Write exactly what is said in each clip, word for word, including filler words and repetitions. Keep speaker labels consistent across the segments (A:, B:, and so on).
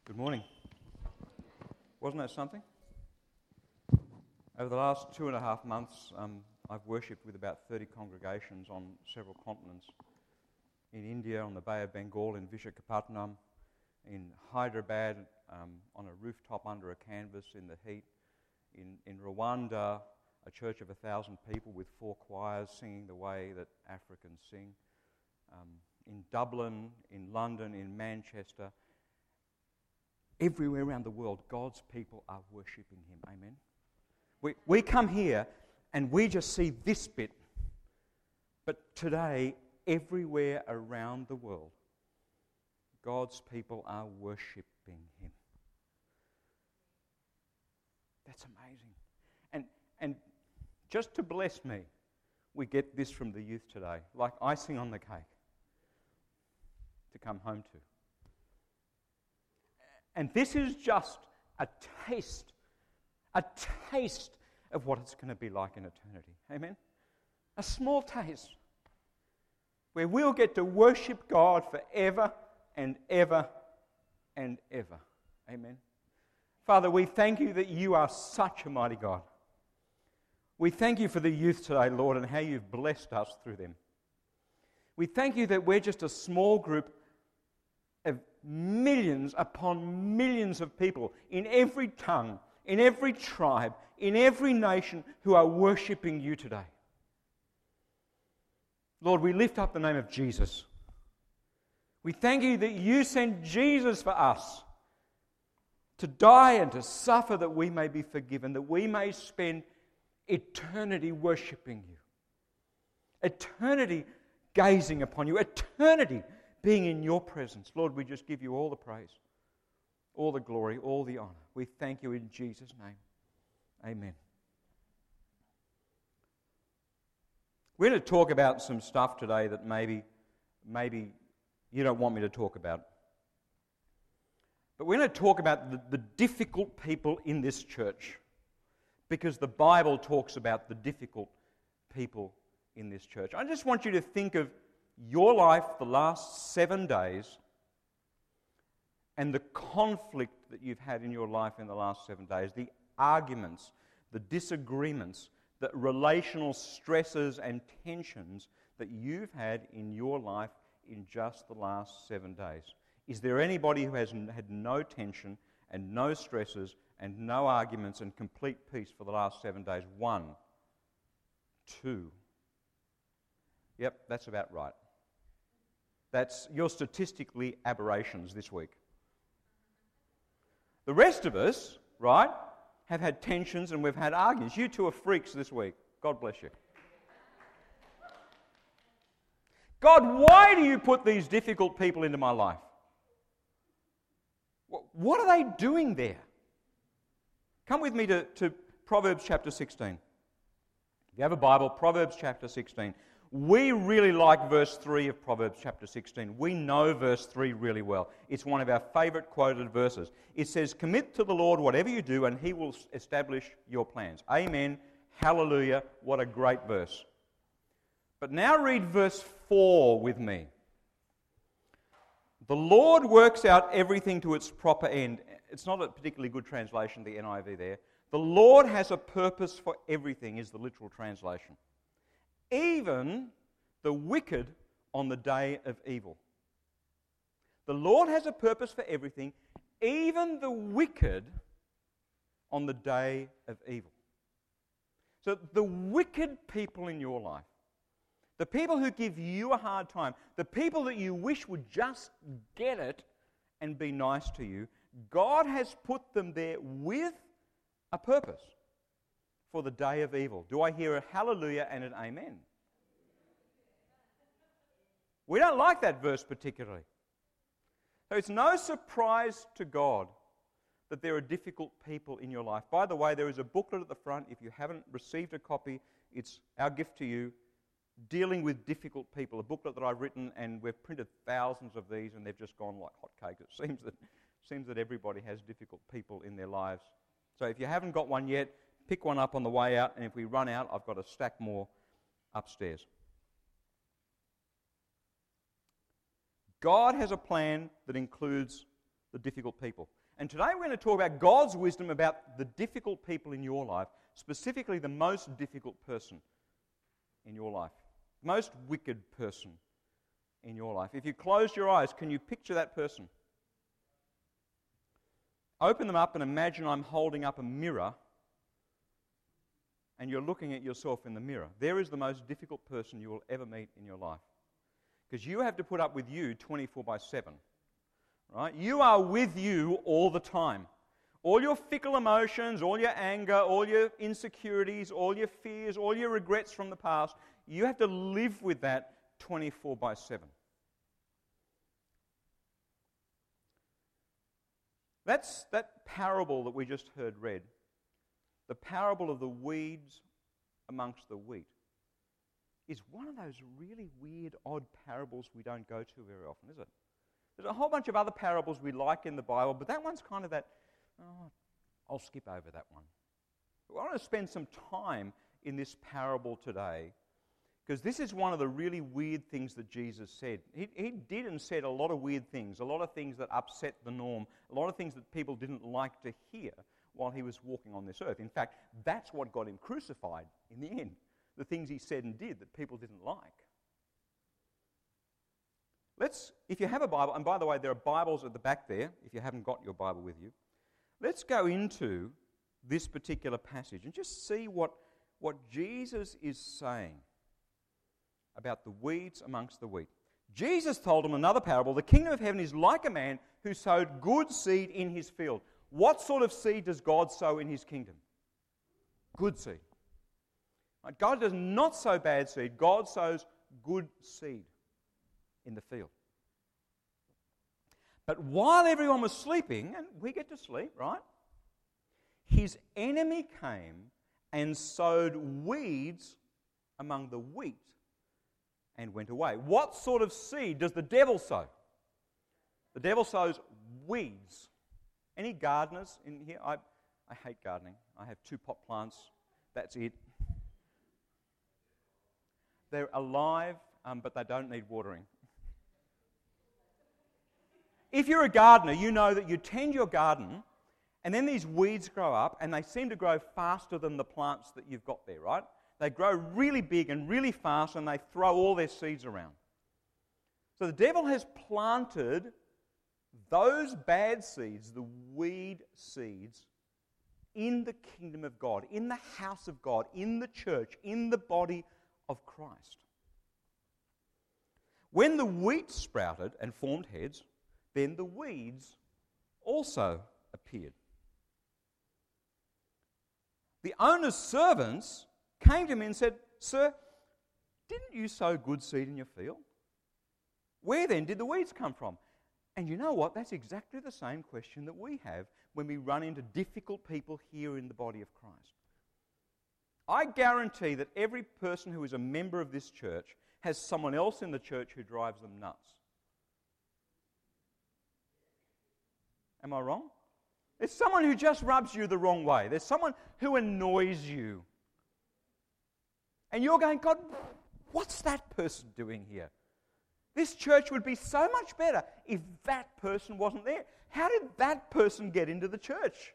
A: Good morning. Wasn't that something? Over the last two and a half months, um, I've worshipped with about thirty congregations on several continents. In India, on the Bay of Bengal, in Vishakhapatnam, in Hyderabad, um, on a rooftop under a canvas in the heat, in, in Rwanda, a church of a thousand people with four choirs singing the way that Africans sing, um, in Dublin, in London, in Manchester. Everywhere around the world, God's people are worshipping Him. Amen? We, we come here and we just see this bit. But today, everywhere around the world, God's people are worshipping Him. That's amazing. And, and just to bless me, we get this from the youth today, like icing on the cake to come home to. And this is just a taste, a taste of what it's going to be like in eternity. Amen? A small taste where we'll get to worship God forever and ever and ever. Amen? Father, we thank you that you are such a mighty God. We thank you for the youth today, Lord, and how you've blessed us through them. We thank you that we're just a small group of millions upon millions of people in every tongue, in every tribe, in every nation who are worshipping you today. Lord, we lift up the name of Jesus. We thank you that you sent Jesus for us to die and to suffer that we may be forgiven, that we may spend eternity worshipping you, eternity gazing upon you, eternity being in your presence. Lord, we just give you all the praise, all the glory, all the honor. We thank you in Jesus' name. Amen. We're going to talk about some stuff today that maybe, maybe you don't want me to talk about. But we're going to talk about the, the difficult people in this church, because the Bible talks about the difficult people in this church. I just want you to think of your life the last seven days and the conflict that you've had in your life in the last seven days, the arguments, the disagreements, the relational stresses and tensions that you've had in your life in just the last seven days. Is there anybody who has had no tension and no stresses and no arguments and complete peace for the last seven days? One, two. Yep, that's about right. That's your statistically aberrations this week. The rest of us, right, have had tensions and we've had arguments. You two are freaks this week. God bless you. God, why do you put these difficult people into my life? What are they doing there? Come with me to, to Proverbs chapter sixteen. If you have a Bible, Proverbs chapter sixteen. We really like verse three of Proverbs chapter sixteen. We know verse three really well. It's one of our favourite quoted verses. It says, "Commit to the Lord whatever you do, and He will establish your plans." Amen. Hallelujah. What a great verse. But now read verse four with me. "The Lord works out everything to its proper end." It's not a particularly good translation, the N I V there. "The Lord has a purpose for everything," is the literal translation. "Even the wicked on the day of evil." The Lord has a purpose for everything, even the wicked on the day of evil. So the wicked people in your life, the people who give you a hard time, the people that you wish would just get it and be nice to you, God has put them there with a purpose for the day of evil. Do I hear a hallelujah and an amen? We don't like that verse particularly. So it's no surprise to God that there are difficult people in your life. By the way, there is a booklet at the front. If you haven't received a copy, it's our gift to you, Dealing with Difficult People, a booklet that I've written, and we've printed thousands of these and they've just gone like hotcakes. It seems that, seems that everybody has difficult people in their lives. So if you haven't got one yet, pick one up on the way out, and if we run out, I've got a stack more upstairs. God has a plan that includes the difficult people. And today we're going to talk about God's wisdom about the difficult people in your life, specifically the most difficult person in your life, most wicked person in your life. If you close your eyes, can you picture that person? Open them up and imagine I'm holding up a mirror and you're looking at yourself in the mirror. There is the most difficult person you will ever meet in your life. Because you have to put up with you twenty-four by seven. Right? You are with you all the time. All your fickle emotions, all your anger, all your insecurities, all your fears, all your regrets from the past, you have to live with that twenty-four by seven. That's that parable that we just heard read. The parable of the weeds amongst the wheat is one of those really weird, odd parables we don't go to very often, is it? There's a whole bunch of other parables we like in the Bible, but that one's kind of that, oh, I'll skip over that one. But I want to spend some time in this parable today, because this is one of the really weird things that Jesus said. He, he did and said a lot of weird things, a lot of things that upset the norm, a lot of things that people didn't like to hear while he was walking on this earth. In fact, that's what got him crucified in the end, the things he said and did that people didn't like. Let's, if you have a Bible, and by the way, there are Bibles at the back there, if you haven't got your Bible with you, let's go into this particular passage and just see what, what Jesus is saying about the weeds amongst the wheat. Jesus told him another parable. The kingdom of heaven is like a man who sowed good seed in his field. What sort of seed does God sow in his kingdom? Good seed. Right? God does not sow bad seed. God sows good seed in the field. But while everyone was sleeping, and we get to sleep, right? His enemy came and sowed weeds among the wheat and went away. What sort of seed does the devil sow? The devil sows weeds. Any gardeners in here? I, I hate gardening. I have two pot plants. That's it. They're alive, um, but they don't need watering. If you're a gardener, you know that you tend your garden, and then these weeds grow up, and they seem to grow faster than the plants that you've got there, right? They grow really big and really fast, and they throw all their seeds around. So the devil has planted those bad seeds, the weed seeds, in the kingdom of God, in the house of God, in the church, in the body of Christ. When the wheat sprouted and formed heads, then the weeds also appeared. The owner's servants came to him and said, "Sir, didn't you sow good seed in your field? Where then did the weeds come from?" And you know what? That's exactly the same question that we have when we run into difficult people here in the body of Christ. I guarantee that every person who is a member of this church has someone else in the church who drives them nuts. Am I wrong? There's someone who just rubs you the wrong way. There's someone who annoys you. And you're going, "God, what's that person doing here? This church would be so much better if that person wasn't there. How did that person get into the church?"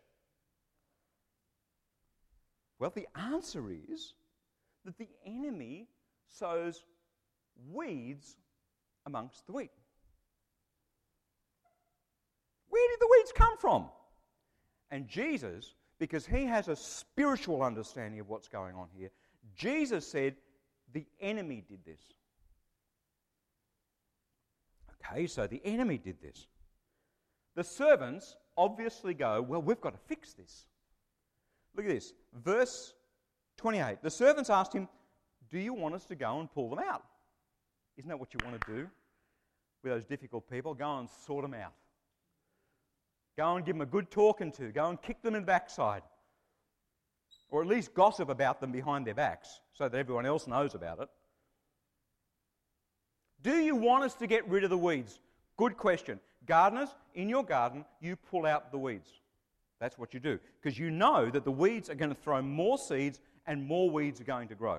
A: Well, the answer is that the enemy sows weeds amongst the wheat. Where did the weeds come from? And Jesus, because he has a spiritual understanding of what's going on here, Jesus said the enemy did this. Okay, so the enemy did this. The servants obviously go, "Well, we've got to fix this." Look at this. Verse twenty-eight. The servants asked him, "Do you want us to go and pull them out?" Isn't that what you want to do with those difficult people? Go and sort them out. Go and give them a good talking to. Go and kick them in the backside. Or at least gossip about them behind their backs so that everyone else knows about it. Do you want us to get rid of the weeds? Good question. Gardeners, in your garden, you pull out the weeds. That's what you do. Because you know that the weeds are going to throw more seeds and more weeds are going to grow.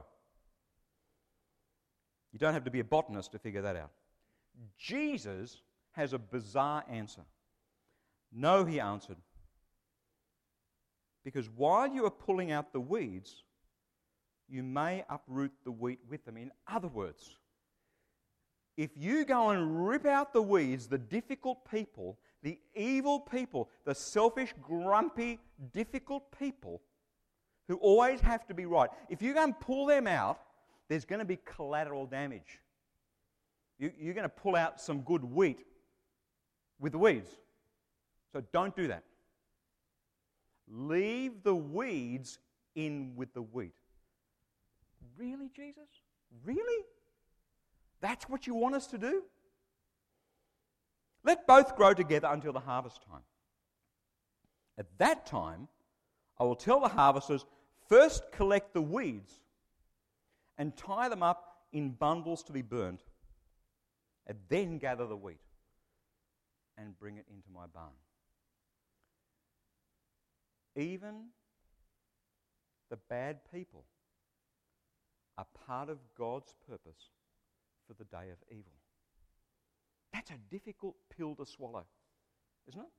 A: You don't have to be a botanist to figure that out. Jesus has a bizarre answer. No, he answered, because while you are pulling out the weeds, you may uproot the wheat with them. In other words, if you go and rip out the weeds, the difficult people, the evil people, the selfish, grumpy, difficult people who always have to be right, if you go and pull them out, there's going to be collateral damage. You, you're going to pull out some good wheat with the weeds. So don't do that. Leave the weeds in with the wheat. Really, Jesus? Really? That's what you want us to do? Let both grow together until the harvest time. At that time, I will tell the harvesters, first collect the weeds and tie them up in bundles to be burned, and then gather the wheat and bring it into my barn. Even the bad people are part of God's purpose for the day of evil. That's a difficult pill to swallow, isn't it?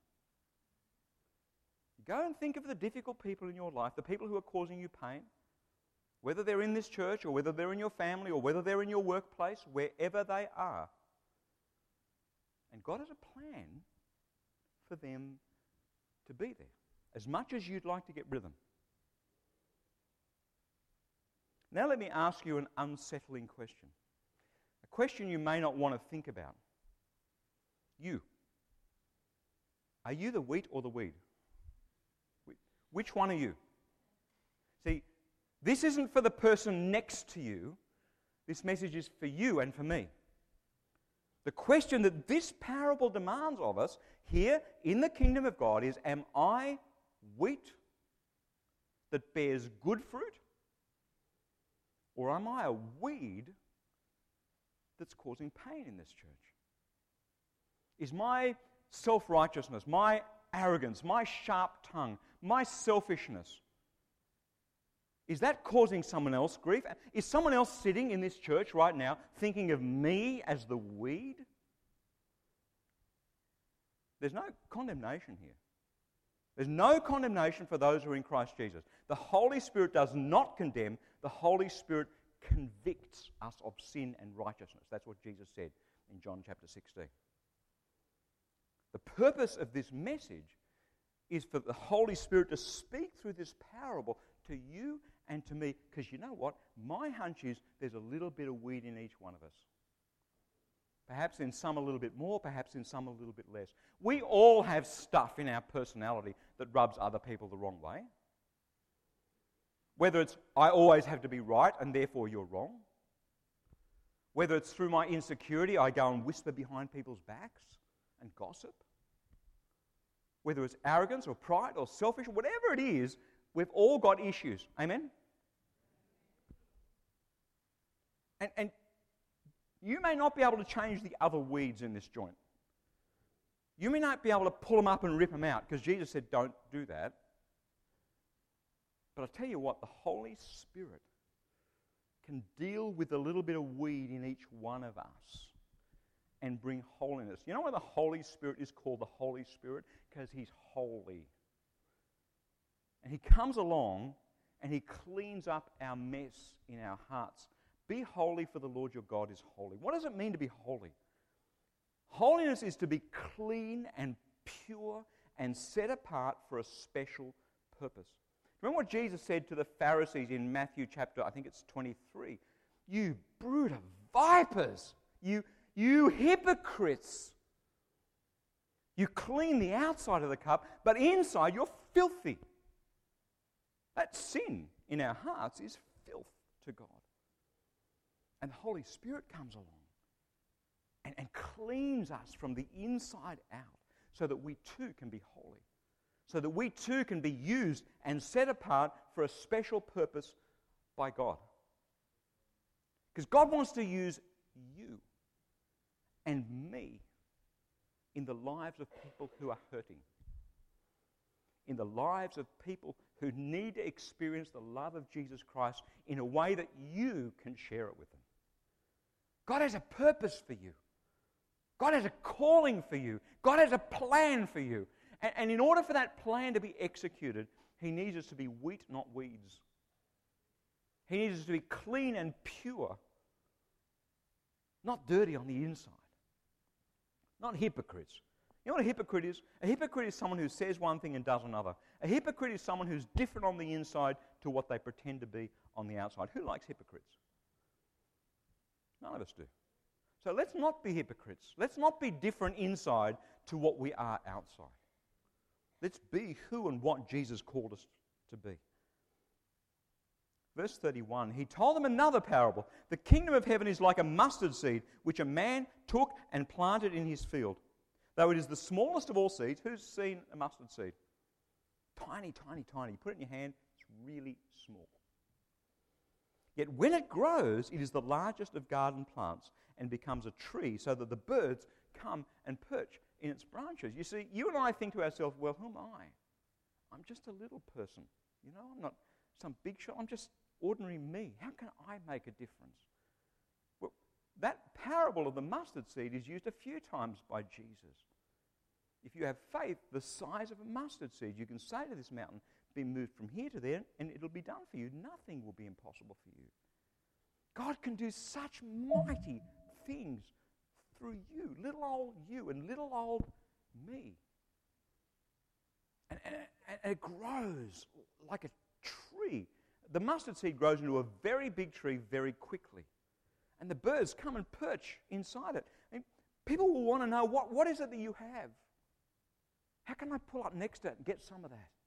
A: Go and think of the difficult people in your life, the people who are causing you pain, whether they're in this church or whether they're in your family or whether they're in your workplace, wherever they are. And God has a plan for them to be there, as much as you'd like to get rid of them. Now let me ask you an unsettling question. A question you may not want to think about. You. Are you the wheat or the weed? Which one are you? See, this isn't for the person next to you. This message is for you and for me. The question that this parable demands of us here in the kingdom of God is, am I wheat that bears good fruit? Or am I a weed that's causing pain in this church? Is my self-righteousness, my arrogance, my sharp tongue, my selfishness, is that causing someone else grief? Is someone else sitting in this church right now thinking of me as the weed? There's no condemnation here. There's no condemnation for those who are in Christ Jesus. The Holy Spirit does not condemn. The Holy Spirit convicts us of sin and righteousness. That's what Jesus said in John chapter sixteen. The purpose of this message is for the Holy Spirit to speak through this parable to you and to me, because you know what? My hunch is there's a little bit of weed in each one of us. Perhaps in some a little bit more, perhaps in some a little bit less. We all have stuff in our personality that rubs other people the wrong way. Whether it's, I always have to be right and therefore you're wrong. Whether it's through my insecurity, I go and whisper behind people's backs and gossip. Whether it's arrogance or pride or selfish, whatever it is, we've all got issues. Amen? And, and you may not be able to change the other weeds in this joint. You may not be able to pull them up and rip them out, because Jesus said don't do that. But I tell you what, the Holy Spirit can deal with a little bit of weed in each one of us and bring holiness. You know why the Holy Spirit is called the Holy Spirit? Because He's holy. And He comes along and He cleans up our mess in our hearts. Be holy, for the Lord your God is holy. What does it mean to be holy? Holiness is to be clean and pure and set apart for a special purpose. Remember what Jesus said to the Pharisees in Matthew chapter, I think it's twenty-three. You brood of vipers! You, you hypocrites! You clean the outside of the cup, but inside you're filthy. That sin in our hearts is filth to God. And the Holy Spirit comes along and, and cleans us from the inside out so that we too can be holy. So that we too can be used and set apart for a special purpose by God. Because God wants to use you and me in the lives of people who are hurting. In the lives of people who need to experience the love of Jesus Christ in a way that you can share it with them. God has a purpose for you. God has a calling for you. God has a plan for you. And, and in order for that plan to be executed, he needs us to be wheat, not weeds. He needs us to be clean and pure, not dirty on the inside, not hypocrites. You know what a hypocrite is? A hypocrite is someone who says one thing and does another. A hypocrite is someone who's different on the inside to what they pretend to be on the outside. Who likes hypocrites? None of us do. So let's not be hypocrites. Let's not be different inside to what we are outside. Let's be who and what Jesus called us to be. Verse thirty-one, he told them another parable. The kingdom of heaven is like a mustard seed, which a man took and planted in his field. Though it is the smallest of all seeds, who's seen a mustard seed? Tiny, tiny, tiny. You put it in your hand, it's really small. Yet when it grows, it is the largest of garden plants and becomes a tree so that the birds come and perch in its branches. You see, you and I think to ourselves, well, who am I? I'm just a little person. You know, I'm not some big shot. I'm just ordinary me. How can I make a difference? Well, that parable of the mustard seed is used a few times by Jesus. If you have faith the size of a mustard seed, you can say to this mountain, be moved from here to there, and it'll be done for you. Nothing will be impossible for you. God can do such mighty things through you, little old you and little old me. And, and, and it grows like a tree. The mustard seed grows into a very big tree very quickly. And the birds come and perch inside it. And people will want to know, what, what is it that you have? How can I pull up next to it and get some of that?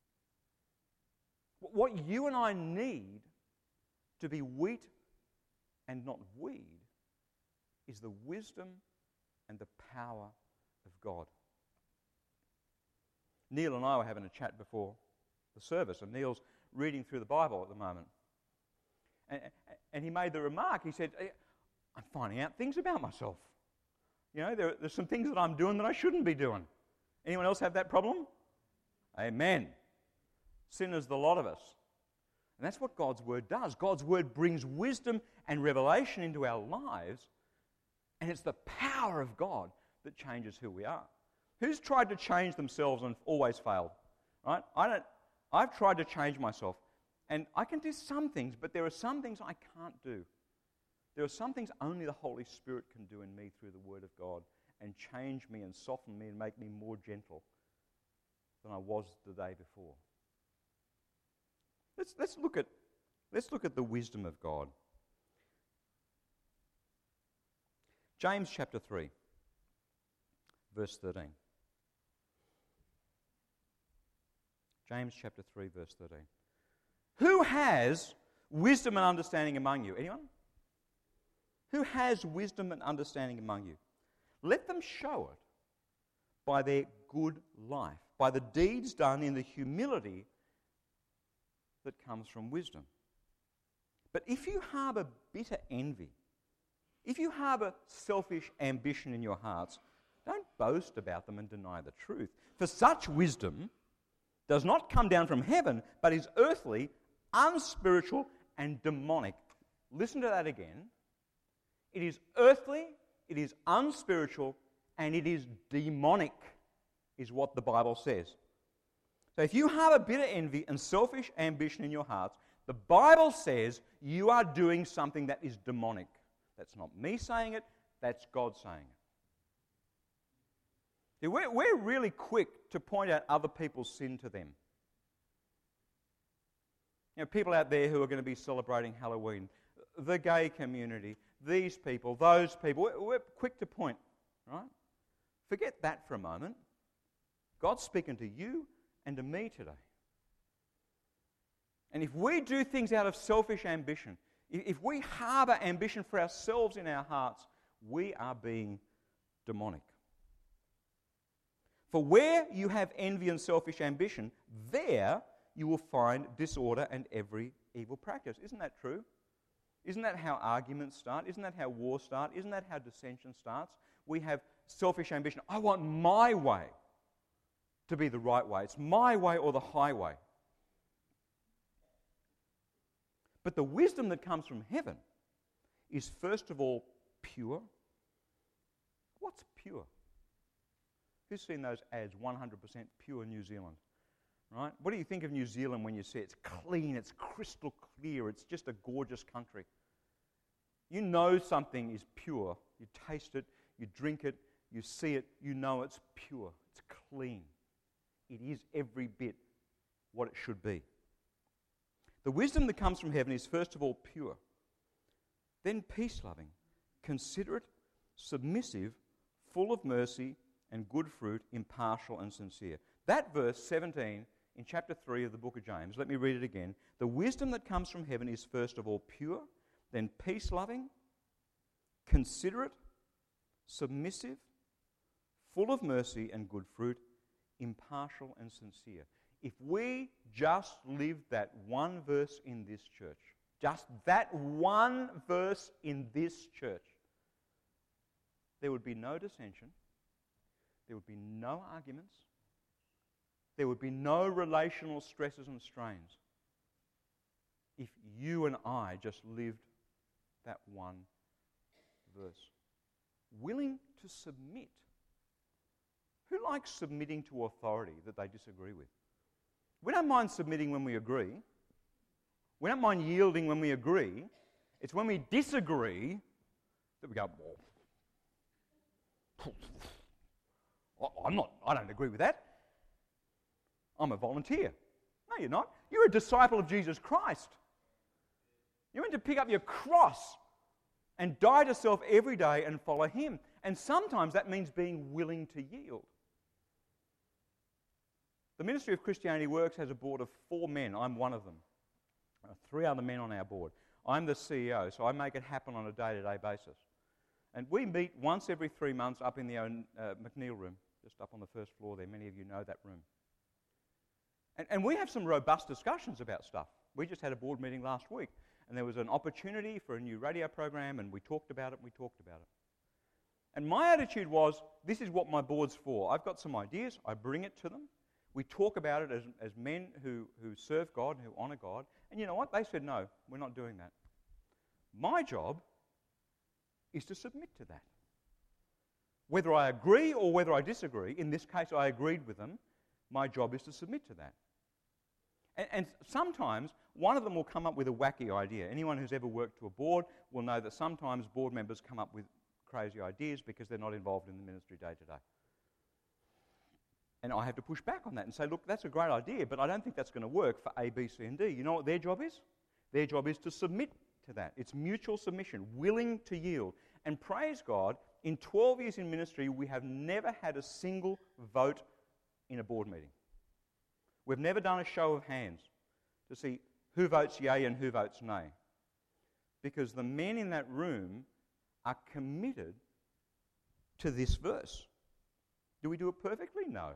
A: What you and I need to be wheat and not weed is the wisdom and the power of God. Neil and I were having a chat before the service, and Neil's reading through the Bible at the moment. And, and he made the remark, he said, I'm finding out things about myself. You know, there, there's some things that I'm doing that I shouldn't be doing. Anyone else have that problem? Amen. Sinners, the lot of us. And that's what God's Word does. God's Word brings wisdom and revelation into our lives, and it's the power of God that changes who we are. Who's tried to change themselves and always failed? Right? I don't. I've tried to change myself, and I can do some things, but there are some things I can't do. There are some things only the Holy Spirit can do in me through the Word of God and change me and soften me and make me more gentle than I was the day before. Let's, let's, look at, let's look at the wisdom of God. James chapter three, verse thirteen. James chapter three, verse thirteen. Who has wisdom and understanding among you? Anyone? Who has wisdom and understanding among you? Let them show it by their good life, by the deeds done in the humility that comes from wisdom. But if you harbour bitter envy, if you harbour selfish ambition in your hearts, don't boast about them and deny the truth. For such wisdom does not come down from heaven, but is earthly, unspiritual, and demonic. Listen to that again. It is earthly, it is unspiritual, and it is demonic, is what the Bible says. So if you have a bitter envy and selfish ambition in your hearts, the Bible says you are doing something that is demonic. That's not me saying it, that's God saying it. See, we're, we're really quick to point out other people's sin to them. You know, people out there who are going to be celebrating Halloween, the gay community, these people, those people, we're, we're quick to point, right? Forget that for a moment. God's speaking to you and to me today. And if we do things out of selfish ambition, if we harbour ambition for ourselves in our hearts, we are being demonic. For where you have envy and selfish ambition, there you will find disorder and every evil practice. Isn't that true? Isn't that how arguments start? Isn't that how war starts? Isn't that how dissension starts? We have selfish ambition. I want my way to be the right way. It's my way or the highway. But the wisdom that comes from heaven is first of all pure. What's pure? Who's seen those ads, one hundred percent pure New Zealand? Right? What do you think of New Zealand when you see it? It's clean, it's crystal clear, it's just a gorgeous country. You know something is pure. You taste it, you drink it, you see it, you know it's pure, it's clean. It is every bit what it should be. The wisdom that comes from heaven is first of all pure, then peace-loving, considerate, submissive, full of mercy and good fruit, impartial and sincere. That verse seventeen in chapter three of the book of James, let me read it again. The wisdom that comes from heaven is first of all pure, then peace-loving, considerate, submissive, full of mercy and good fruit, impartial and sincere. If we just lived that one verse in this church, just that one verse in this church, there would be no dissension, there would be no arguments, there would be no relational stresses and strains if you and I just lived that one verse. Willing to submit. Who likes submitting to authority that they disagree with? We don't mind submitting when we agree. We don't mind yielding when we agree. It's when we disagree that we go, well, I'm not, I don't agree with that. I'm a volunteer. No, you're not. You're a disciple of Jesus Christ. You're meant to pick up your cross and die to self every day and follow Him. And sometimes that means being willing to yield. The Ministry of Christianity Works has a board of four men. I'm one of them. Uh, three other men on our board. I'm the C E O, so I make it happen on a day-to-day basis. And we meet once every three months up in the uh, McNeil room, just up on the first floor there. Many of you know that room. And, and we have some robust discussions about stuff. We just had a board meeting last week, and there was an opportunity for a new radio program, and we talked about it, and we talked about it. And my attitude was, this is what my board's for. I've got some ideas, I bring it to them. We talk about it as, as men who, who serve God and who honour God. And you know what? They said, no, we're not doing that. My job is to submit to that. Whether I agree or whether I disagree, in this case I agreed with them, my job is to submit to that. And, and sometimes one of them will come up with a wacky idea. Anyone who's ever worked to a board will know that sometimes board members come up with crazy ideas because they're not involved in the ministry day to day. And I have to push back on that and say, look, that's a great idea, but I don't think that's going to work for A, B, C, and D. You know what their job is? Their job is to submit to that. It's mutual submission, willing to yield. And praise God, in twelve years in ministry, we have never had a single vote in a board meeting. We've never done a show of hands to see who votes yea and who votes nay. Because the men in that room are committed to this verse. Do we do it perfectly? No.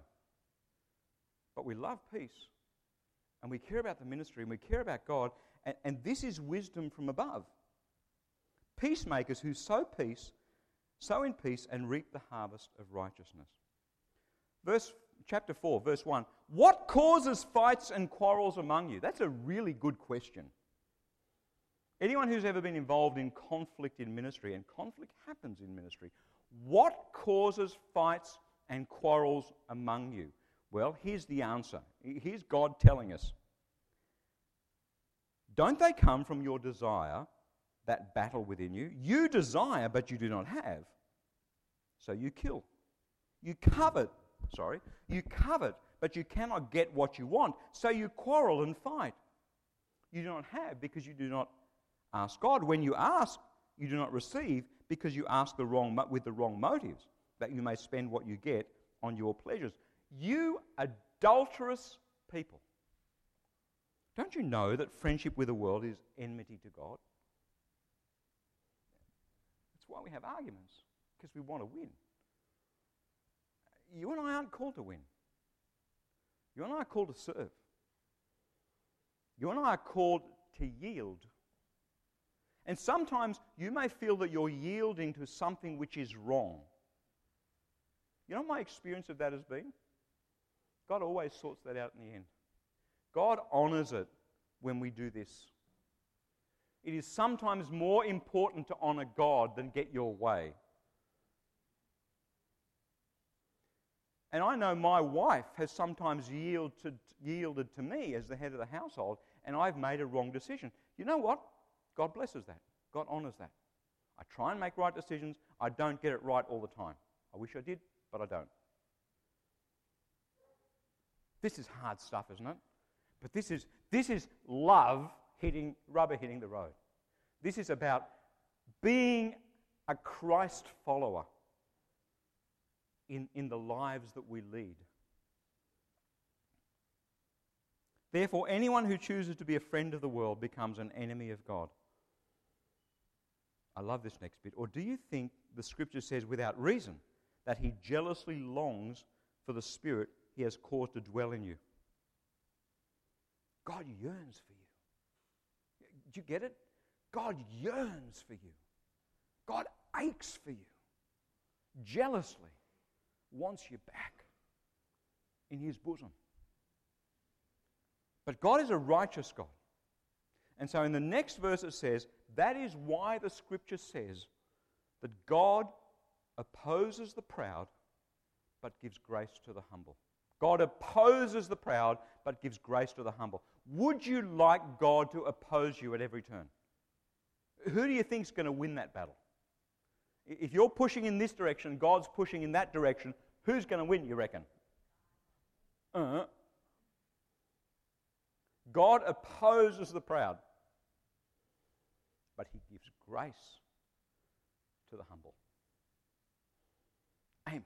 A: But we love peace, and we care about the ministry, and we care about God, and, and this is wisdom from above. Peacemakers who sow peace, sow in peace, and reap the harvest of righteousness. Verse chapter four, verse one. What causes fights and quarrels among you? That's a really good question. Anyone who's ever been involved in conflict in ministry, and conflict happens in ministry, what causes fights and quarrels among you? Well, here's the answer. Here's God telling us. Don't they come from your desire, that battle within you? You desire, but you do not have. So you kill. You covet, sorry, you covet, but you cannot get what you want. So you quarrel and fight. You do not have because you do not ask God. When you ask, you do not receive because you ask the wrong with the wrong motives, that you may spend what you get on your pleasures. You adulterous people. Don't you know that friendship with the world is enmity to God? That's why we have arguments, because we want to win. You and I aren't called to win. You and I are called to serve. You and I are called to yield. And sometimes you may feel that you're yielding to something which is wrong. You know what my experience of that has been? God always sorts that out in the end. God honours it when we do this. It is sometimes more important to honour God than get your way. And I know my wife has sometimes yielded, yielded to me as the head of the household, and I've made a wrong decision. You know what? God blesses that. God honours that. I try and make right decisions. I don't get it right all the time. I wish I did, but I don't. This is hard stuff, isn't it? But this is, this is love hitting, rubber hitting the road. This is about being a Christ follower in, in the lives that we lead. Therefore, anyone who chooses to be a friend of the world becomes an enemy of God. I love this next bit. Or do you think the Scripture says without reason that he jealously longs for the Spirit he has caused to dwell in you? God yearns for you. Do you get it? God yearns for you. God aches for you. Jealously wants you back in his bosom. But God is a righteous God. And so in the next verse it says, that is why the Scripture says that God opposes the proud but gives grace to the humble. God opposes the proud but gives grace to the humble. Would you like God to oppose you at every turn? Who do you think is going to win that battle? If you're pushing in this direction, God's pushing in that direction, who's going to win, you reckon? Uh-huh. God opposes the proud, but he gives grace to the humble. Amen.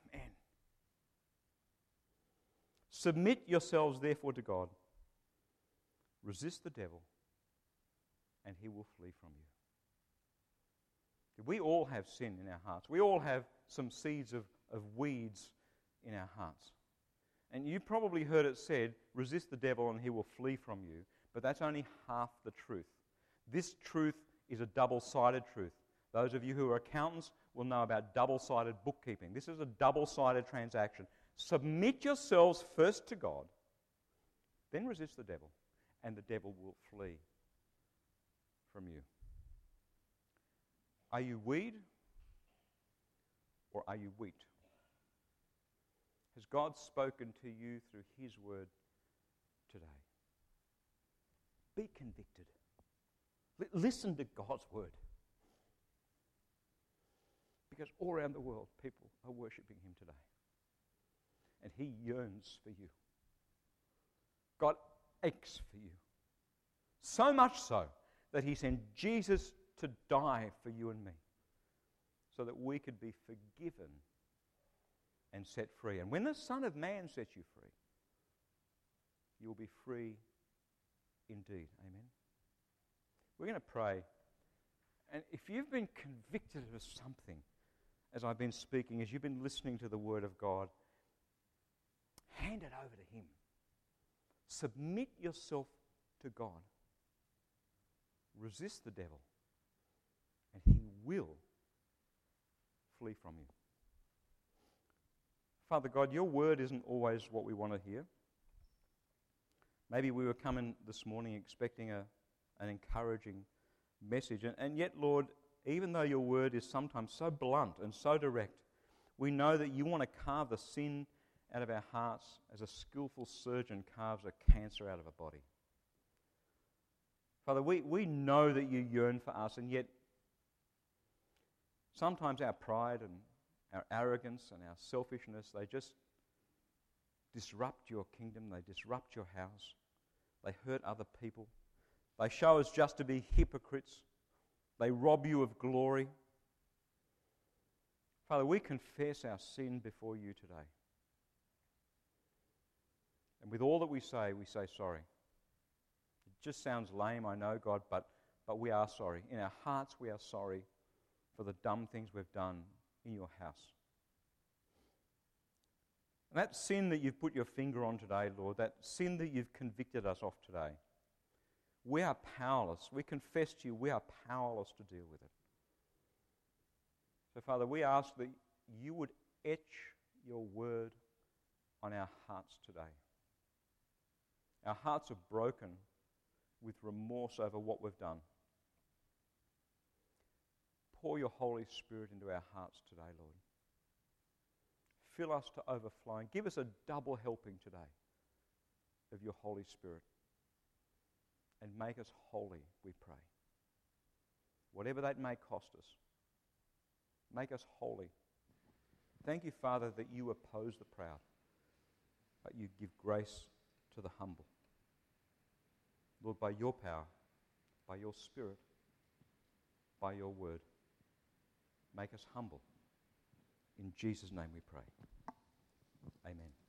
A: Submit yourselves therefore to God. Resist the devil, and he will flee from you. We all have sin in our hearts. We all have some seeds of, of weeds in our hearts. And you probably heard it said, resist the devil and he will flee from you. But that's only half the truth. This truth is a double-sided truth. Those of you who are accountants will know about double-sided bookkeeping. This is a double-sided transaction. Submit yourselves first to God, then resist the devil, and the devil will flee from you. Are you weed or are you wheat? Has God spoken to you through his word today? Be convicted. L- listen to God's word. Because all around the world, people are worshipping him today. And he yearns for you. God aches for you. So much so that he sent Jesus to die for you and me, so that we could be forgiven and set free. And when the Son of Man sets you free, you will be free indeed. Amen. We're going to pray. And if you've been convicted of something, as I've been speaking, as you've been listening to the Word of God, hand it over to him. Submit yourself to God. Resist the devil, and he will flee from you. Father God, your word isn't always what we want to hear. Maybe we were coming this morning expecting a, an encouraging message. And, and yet, Lord, even though your word is sometimes so blunt and so direct, we know that you want to carve the sin out of our hearts as a skillful surgeon carves a cancer out of a body. Father, we, we know that you yearn for us, and yet sometimes our pride and our arrogance and our selfishness, they just disrupt your kingdom, they disrupt your house, they hurt other people, they show us just to be hypocrites, they rob you of glory. Father, we confess our sin before you today. And with all that we say, we say sorry. It just sounds lame, I know, God, but, but we are sorry. In our hearts, we are sorry for the dumb things we've done in your house. And that sin that you've put your finger on today, Lord, that sin that you've convicted us of today, we are powerless. We confess to you, we are powerless to deal with it. So, Father, we ask that you would etch your word on our hearts today. Our hearts are broken with remorse over what we've done. Pour your Holy Spirit into our hearts today, Lord. fill us to overflowing. Give us a double helping today of your Holy Spirit. And make us holy, we pray. Whatever that may cost us, make us holy. Thank you, Father, that you oppose the proud, but you give grace to the humble. Lord, by your power, by your Spirit, by your word, make us humble. In Jesus' name we pray. Amen.